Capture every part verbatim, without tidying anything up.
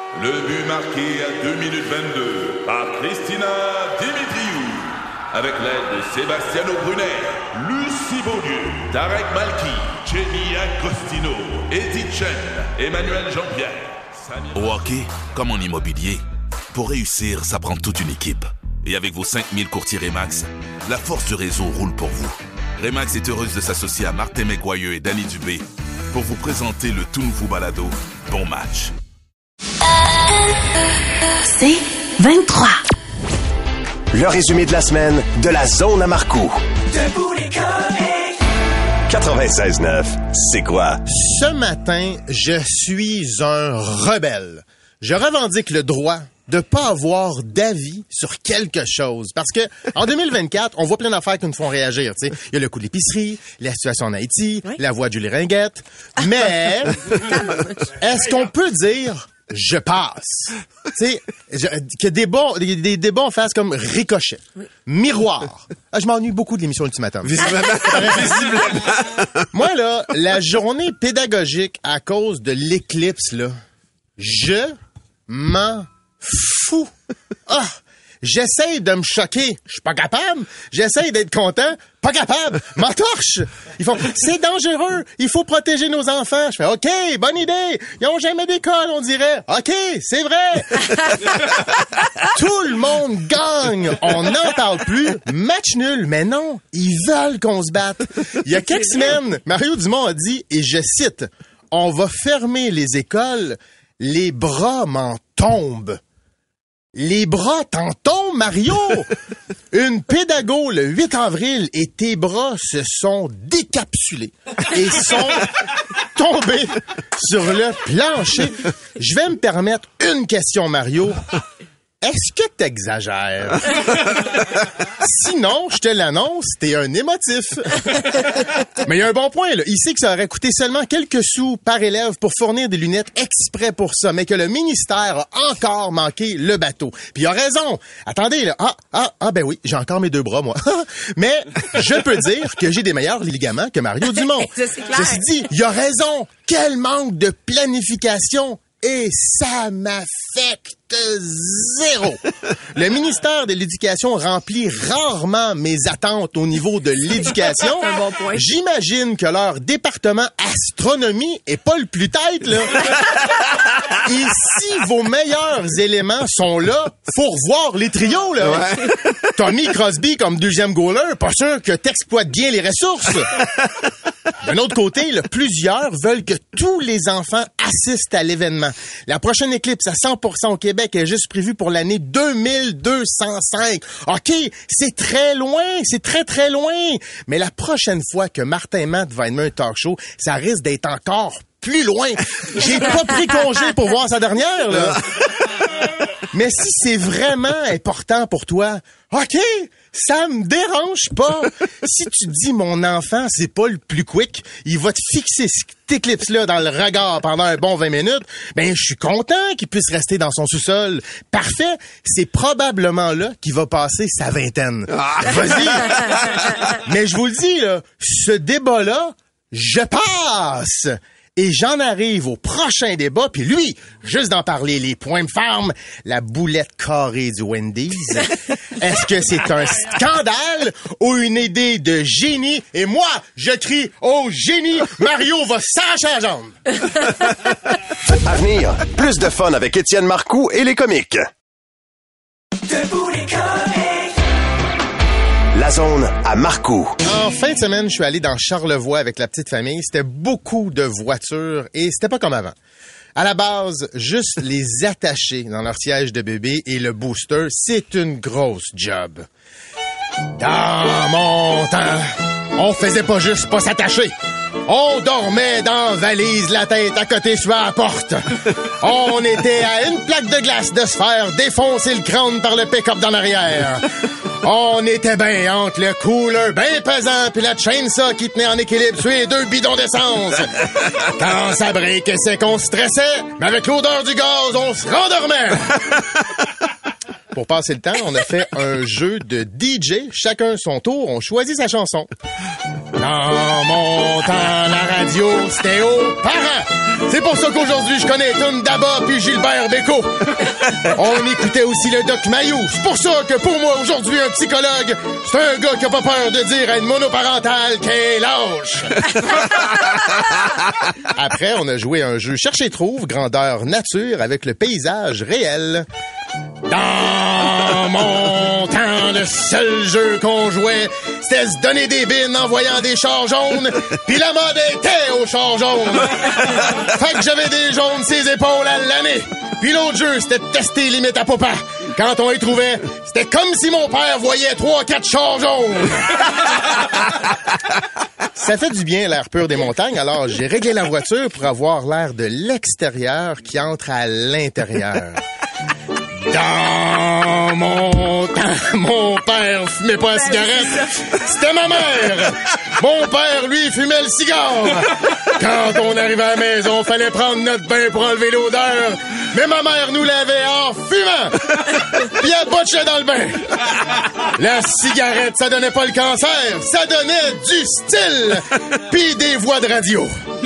Le but marqué à deux minutes vingt-deux par Christina Dimitriou. Avec l'aide de Sebastiano Brunet, Lucie Beaulieu, Tarek Malki, Jenny Agostino, Edith Chen, Emmanuel Jean-Pierre. Samir... Au hockey, comme en immobilier, pour réussir, ça prend toute une équipe. Et avec vos cinq mille courtiers Remax, la force du réseau roule pour vous. Remax est heureuse de s'associer à Martin McGuire et Danny Dubé pour vous présenter le tout nouveau balado Bon Match. C'est vingt-trois. Le résumé de la semaine de la zone à Marcoux. Debout les Comics. quatre-vingt-seize neuf, c'est quoi? Ce matin, je suis un rebelle. Je revendique le droit de pas avoir d'avis sur quelque chose. Parce que en deux mille vingt-quatre, on voit plein d'affaires qui nous font réagir. Tu sais, il y a le coup de l'épicerie, la situation en Haïti, oui. La voix de Julie Ringuette. Mais est-ce qu'on peut dire je passe? Tu sais, que des bons, des, des débats en fasse comme ricochet, oui. Miroir. Ah, je m'ennuie beaucoup de l'émission Ultimatum. Visiblement. Moi là, la journée pédagogique à cause de l'éclipse là, je m'en fou. Ah, j'essaye de me choquer, je suis pas capable. J'essaye d'être content, pas capable. M'entorche. Ils font, c'est dangereux. Il faut protéger nos enfants. Je fais, OK, bonne idée. Ils ont jamais d'école, on dirait. OK, c'est vrai. Tout le monde gagne. On n'en parle plus. Match nul. Mais non, ils veulent qu'on se batte. Il y a quelques semaines, Mario Dumont a dit, et je cite, on va fermer les écoles. Les bras m'en tombent. Les bras t'en tombent, Mario! Une pédago le huit avril et tes bras se sont décapsulés et sont tombés sur le plancher. Je vais me permettre une question, Mario. Est-ce que t'exagères? Sinon, je te l'annonce, t'es un émotif. Mais il y a un bon point, là. Il sait que ça aurait coûté seulement quelques sous par élève pour fournir des lunettes exprès pour ça, mais que le ministère a encore manqué le bateau. Puis il a raison. Attendez, là. Ah, ah, ah, ben oui, j'ai encore mes deux bras, moi. Mais je peux dire que j'ai des meilleurs ligaments que Mario Dumont. Ça, c'est clair. Ceci dit, il a raison. Quel manque de planification. Et ça m'affecte zéro. Le ministère de l'Éducation remplit rarement mes attentes au niveau de l'éducation. Un bon point. J'imagine que leur département astronomie est pas le plus tête, là. Et si vos meilleurs éléments sont là, faut revoir les trios, là. Ouais. Tommy Crosby comme deuxième goaler, pas sûr que t'exploites bien les ressources. D'un autre côté, là, plusieurs veulent que tous les enfants assistent à l'événement. La prochaine éclipse à cent pour cent au Québec est juste prévue pour l'année deux mille deux cent cinq. OK, c'est très loin, c'est très très loin. Mais la prochaine fois que Martin Matt va animer un talk show, ça risque d'être encore plus loin. J'ai pas pris congé pour voir sa dernière, là. Mais si c'est vraiment important pour toi, OK, ça me dérange pas. Si tu dis mon enfant, c'est pas le plus quick, il va te fixer cette éclipse-là dans le regard pendant un bon vingt minutes, ben je suis content qu'il puisse rester dans son sous-sol. Parfait, c'est probablement là qu'il va passer sa vingtaine. Vas-y. Mais je vous le dis, là, ce débat-là, je passe. Et j'en arrive au prochain débat, puis lui, juste d'en parler, les points de ferme, la boulette carrée du Wendy's. Est-ce que c'est un scandale ou une idée de génie? Et moi, je crie au génie, Mario va s'arracher la jambe. À venir, plus de fun avec Étienne Marcoux et les comiques. Debout les Comics. La zone à Marcoux. En fin de semaine, je suis allé dans Charlevoix avec la petite famille. C'était beaucoup de voitures et c'était pas comme avant. À la base, juste les attacher dans leur siège de bébé et le booster, c'est une grosse job. Dans mon temps, on faisait pas juste pas s'attacher. On dormait dans valise, la tête à côté sur la porte. On était à une plaque de glace de se faire défoncer le crâne par le pick-up d'en arrière. On était ben entre le cooler ben pesant puis la chainsaw qui tenait en équilibre sur les deux bidons d'essence. Quand ça brique, c'est qu'on stressait, mais avec l'odeur du gaz, on se rendormait. Pour passer le temps, on a fait un jeu de D J. Chacun son tour, on choisit sa chanson. Dans mon temps, la radio, c'était aux parents. C'est pour ça qu'aujourd'hui, je connais Toune Daba puis Gilbert Bécaud. On écoutait aussi le Doc Mayou. C'est pour ça que pour moi, aujourd'hui, un psychologue, c'est un gars qui a pas peur de dire à une monoparentale qu'elle est lâche. Après, on a joué un jeu Cherche et trouve, grandeur nature, avec le paysage réel. Dans mon temps, le seul jeu qu'on jouait, c'était se donner des bines en voyant des chars jaunes, pis la mode était aux chars jaunes. Fait que j'avais des jaunes ses épaules à l'année. Puis l'autre jeu, c'était de tester limite à papa. Quand on y trouvait, c'était comme si mon père voyait trois, quatre chars jaunes. Ça fait du bien l'air pur des montagnes, alors j'ai réglé la voiture pour avoir l'air de l'extérieur qui entre à l'intérieur. Dans mon temps, mon père fumait pas la cigarette, c'était ma mère. Mon père, lui, fumait le cigare. Quand on arrivait à la maison, fallait prendre notre bain pour enlever l'odeur. Mais ma mère nous lavait en fumant. Puis elle botchait dans le bain. La cigarette, ça donnait pas le cancer, ça donnait du style. Puis des voix de radio.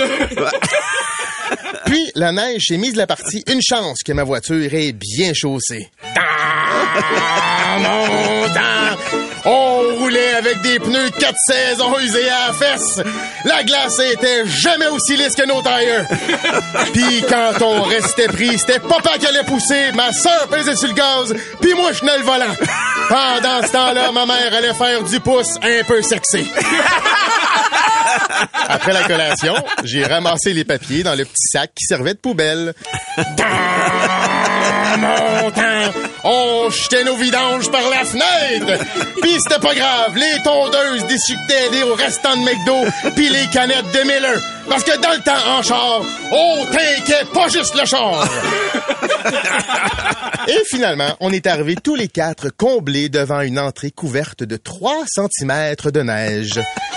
Puis, la neige s'est mise de la partie. Une chance que ma voiture est bien chaussée. Dans mon temps, on roulait avec des pneus quatre saisons usés à la fesse. La glace était jamais aussi lisse que nos tailleurs. Puis, quand on restait pris, c'était papa qui allait pousser, ma sœur pesait sur le gaz, puis moi, je tenais le volant. Pendant ce temps-là, ma mère allait faire du pouce un peu sexy. Après la collation, j'ai ramassé les papiers dans le petit sac qui servait de poubelle. Dans mon temps, on jetait nos vidanges par la fenêtre. Pis c'était pas grave, les tondeuses déchiquetaient les restants de McDo pis les canettes de Miller. Parce que dans le temps, en char, on tinquait pas juste le char. Et finalement, on est arrivés tous les quatre comblés devant une entrée couverte de trois centimètres de neige.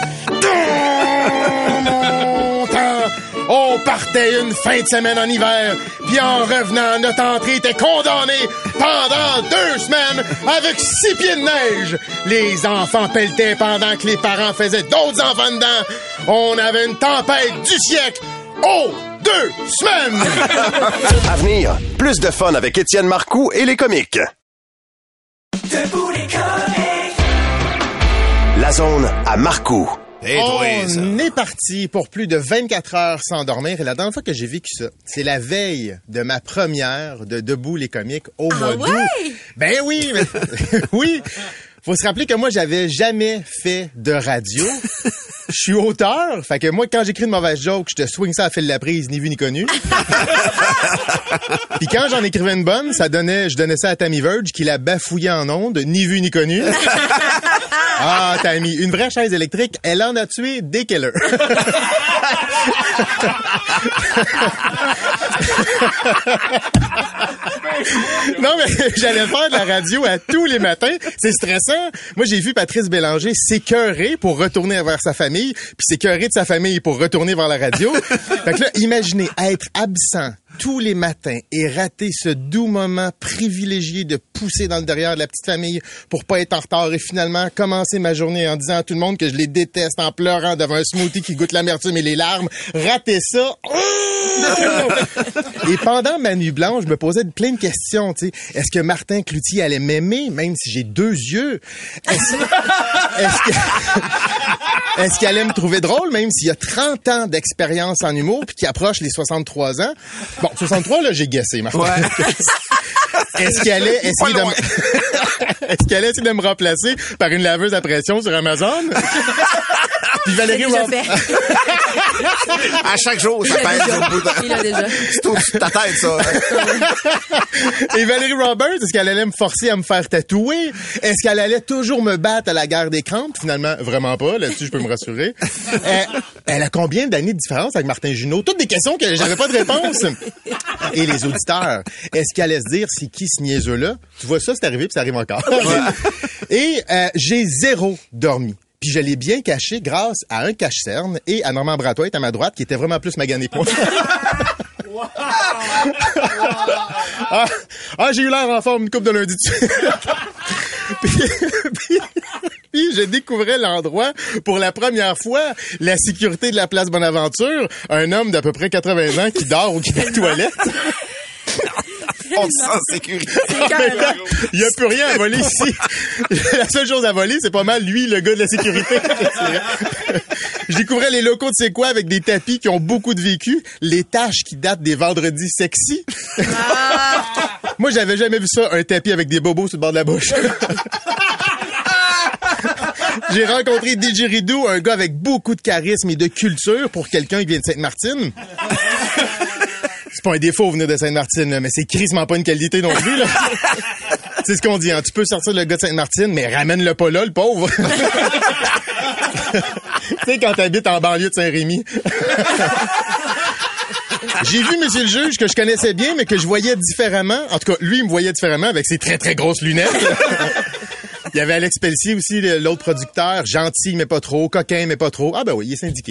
Dans mon temps, on partait une fin de semaine en hiver, puis en revenant, notre entrée était condamnée pendant deux semaines avec six pieds de neige. Les enfants pelletaient pendant que les parents faisaient d'autres enfants dedans. On avait une tempête du siècle. Oh! Deux semaines! À venir, plus de fun avec Étienne Marcoux et les comiques. Debout les comiques. La zone à Marcoux. Hey, toi, ça. On est parti pour plus de vingt-quatre heures sans dormir. Et la dernière fois que j'ai vécu ça, c'est la veille de ma première de Debout les comiques au Ah mois ouais? d'août. Ben oui, mais, oui. Faut se rappeler que moi, j'avais jamais fait de radio. Je suis auteur. Fait que moi, quand j'écris une mauvaise joke, je te swing ça à fil de la prise, ni vu ni connu. Puis quand j'en écrivais une bonne, ça donnait, je donnais ça à Tammy Verge, qui la bafouillait en ondes, ni vu ni connu. Ah, Tammy, une vraie chaise électrique, elle en a tué dès qu'elle a. Non, mais j'allais faire de la radio à tous les matins. C'est stressant. Moi, j'ai vu Patrice Bélanger s'écœurer pour retourner vers sa famille, puis s'écœurer de sa famille pour retourner vers la radio. Fait que là, imaginez être absent tous les matins et rater ce doux moment privilégié de pousser dans le derrière de la petite famille pour pas être en retard et finalement commencer ma journée en disant à tout le monde que je les déteste en pleurant devant un smoothie qui goûte l'amertume et les larmes. Rater ça. Et pendant ma nuit blanche, je me posais plein de questions, tu sais. Est-ce que Martin Cloutier allait m'aimer, même si j'ai deux yeux? Est-ce, est-ce que... Est-ce qu'il allait me trouver drôle, même s'il y a trente ans d'expérience en humour puis qu'il approche les soixante-trois ans? Bon, soixante-trois, là, j'ai guessé, Martin. Ouais. Est-ce qu'il allait essayer de me... Est-ce qu'il allait essayer de me remplacer par une laveuse à pression sur Amazon? Puis Valérie Roberts. À chaque jour, ça pèse au bout de... Il a déjà. C'est au-dessus de ta tête, ça. Et Valérie Roberts, est-ce qu'elle allait me forcer à me faire tatouer? Est-ce qu'elle allait toujours me battre à la guerre des crampes? Finalement, vraiment pas. Là-dessus, je peux me rassurer. Elle, elle a combien d'années de différence avec Martin Junot? Toutes des questions que j'avais pas de réponse. Et les auditeurs, est-ce qu'elle allait se dire c'est qui ce niaiseux-là? Tu vois ça, c'est arrivé puis ça arrive encore. Et euh, j'ai zéro dormi. Puis je l'ai bien caché grâce à un cache-cerne et à Normand Bratoit à ma droite qui était vraiment plus magané que moi. ah, ah, j'ai eu l'air en forme une couple de lundi dessus. puis, puis, puis, je découvrais l'endroit pour la première fois, la sécurité de la place Bonaventure, un homme d'à peu près quatre-vingts ans qui dort ou qui va aux toilettes. On se sent en sécurité. Il n'y a plus rien à voler ici. La seule chose à voler, c'est pas mal lui, le gars de la sécurité. Je découvrais les locaux de C'est quoi avec des tapis qui ont beaucoup de vécu, les taches qui datent des vendredis sexy. Ah. Moi, j'avais jamais vu ça, un tapis avec des bobos sur le bord de la bouche. J'ai rencontré Didgeridoo, un gars avec beaucoup de charisme et de culture pour quelqu'un qui vient de Sainte-Martine. C'est pas un défaut venir de Sainte-Martine, là, mais c'est crissement pas une qualité non plus, là. C'est ce qu'on dit, hein. Tu peux sortir le gars de Sainte-Martine, mais ramène-le pas là, le pauvre. Tu sais, quand t'habites en banlieue de Saint-Rémy. J'ai vu monsieur le juge que je connaissais bien, mais que je voyais différemment. En tout cas, lui, il me voyait différemment avec ses très, très grosses lunettes. Il y avait Alex Pelletier aussi, l'autre producteur. Gentil, mais pas trop. Coquin, mais pas trop. Ah ben oui, il est syndiqué.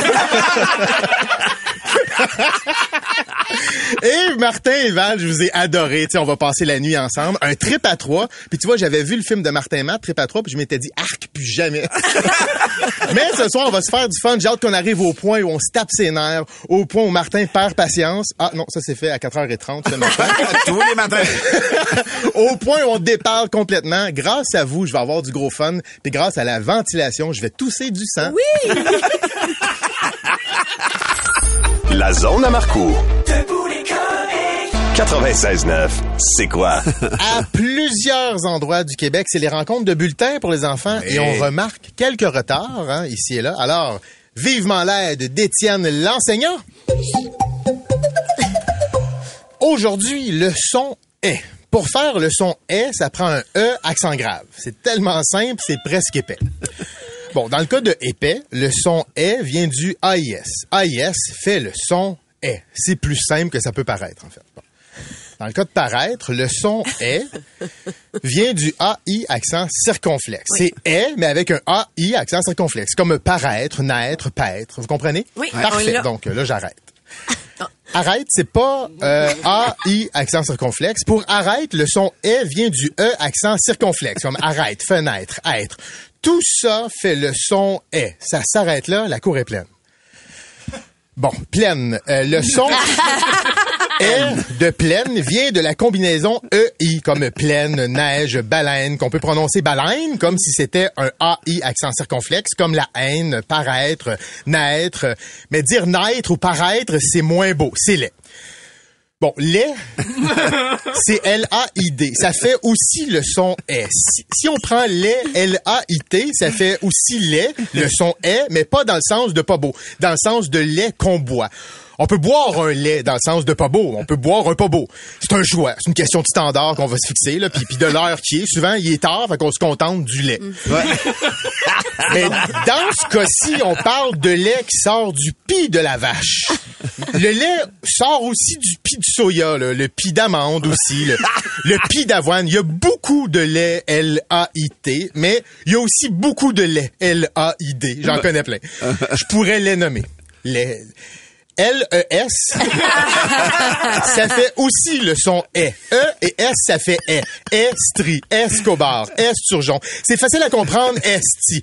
Et Martin et Val, je vous ai adoré. Tu sais, on va passer la nuit ensemble. Un trip à trois. Puis tu vois, j'avais vu le film de Martin Matt, Trip à trois, puis je m'étais dit, arc, plus jamais. Mais ce soir, on va se faire du fun. J'ai hâte qu'on arrive au point où on se tape ses nerfs, au point où Martin perd patience. Ah non, ça c'est fait à quatre heures trente ce matin. Tous les matins. Au point où on déparle complètement. Grâce à vous, je vais avoir du gros fun. Puis grâce à la ventilation, je vais tousser du sang. Oui! La zone à Marcoux. Debout les comiques. quatre-vingt-seize neuf, c'est quoi? À plusieurs endroits du Québec, c'est les rencontres de bulletins pour les enfants et on remarque quelques retards, hein, ici et là. Alors, vivement l'aide d'Étienne l'enseignant. Aujourd'hui, le son est. Pour faire le son est, ça prend un E accent grave. C'est tellement simple, c'est presque épais. Bon, dans le cas de épais, le son est vient du A I S. A I S fait le son est. C'est plus simple que ça peut paraître, en fait. Bon. Dans le cas de paraître, le son est vient du A I accent circonflexe. Oui. C'est est, mais avec un A I accent circonflexe. Comme paraître, naître, paître. Vous comprenez? Oui. Parfait. Donc là, j'arrête. Arrête, c'est pas euh, A I accent circonflexe. Pour arrête, le son est vient du E accent circonflexe. Comme arrête, fenêtre, être. Tout ça fait le son est. Ça s'arrête là, la cour est pleine. Bon, pleine. Euh, le son est de pleine vient de la combinaison E I, comme pleine, neige, baleine, qu'on peut prononcer baleine, comme si c'était un A I accent circonflexe, comme la haine, paraître, naître. Mais dire naître ou paraître, c'est moins beau, c'est laid. Bon, lait, c'est L A I D. Ça fait aussi le son est. Si, si on prend lait, L A I T, ça fait aussi lait, le son est, mais pas dans le sens de pas beau, dans le sens de lait qu'on boit. On peut boire un lait dans le sens de pas beau. On peut boire un pas beau. C'est un choix. C'est une question de standard qu'on va se fixer, là, puis, puis de l'heure qui est. Souvent, il est tard, fait qu'on se contente du lait. Ouais. Mais dans ce cas-ci, on parle de lait qui sort du pis de la vache. Le lait sort aussi du pis du soya, là, le pis d'amande aussi, le, le pis d'avoine. Il y a beaucoup de lait L A I T, mais il y a aussi beaucoup de lait L A I D. J'en connais plein. Je pourrais les nommer. Les... L E S, ça fait aussi le son est. E et S, ça fait est. Estri, Escobar, Esturgeon. C'est facile à comprendre, esti.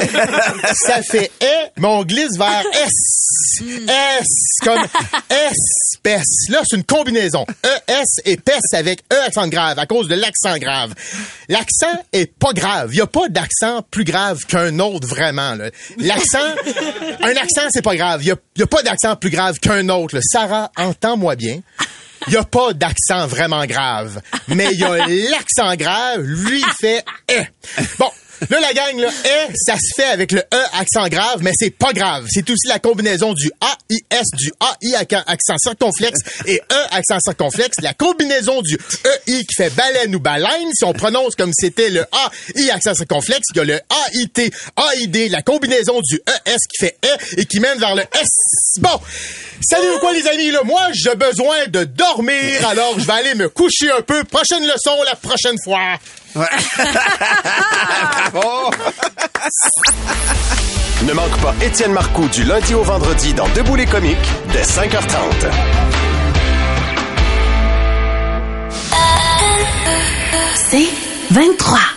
Ça fait est, mais on glisse vers S. S, comme espèce. Là, c'est une combinaison. E, S et pes avec E accent grave, à cause de l'accent grave. L'accent est pas grave. Il y a pas d'accent plus grave qu'un autre, vraiment, là. L'accent, un accent, c'est pas grave. Il y a, il y a pas d'accent plus grave grave qu'un autre. Là. Sarah, entends-moi bien. Il n'y a pas d'accent vraiment grave. Mais il y a l'accent grave. Lui, il fait « eh ». Bon. Là, la gang, là, eh, ça se fait avec le E accent grave, mais c'est pas grave. C'est aussi la combinaison du A I S, du A I accent circonflexe et E accent circonflexe. La combinaison du E I qui fait baleine ou baleine, si on prononce comme c'était le A I accent circonflexe, il y a le A I T, A I D, la combinaison du E S qui fait E et qui mène vers le S. Bon. Savez-vous quoi, les amis, là? Moi, j'ai besoin de dormir, alors je vais aller me coucher un peu. Prochaine leçon la prochaine fois. Ouais. Oh. Ne manque pas Étienne Marcoux du lundi au vendredi dans Debout les comiques dès cinq heures trente. C'est vingt-trois.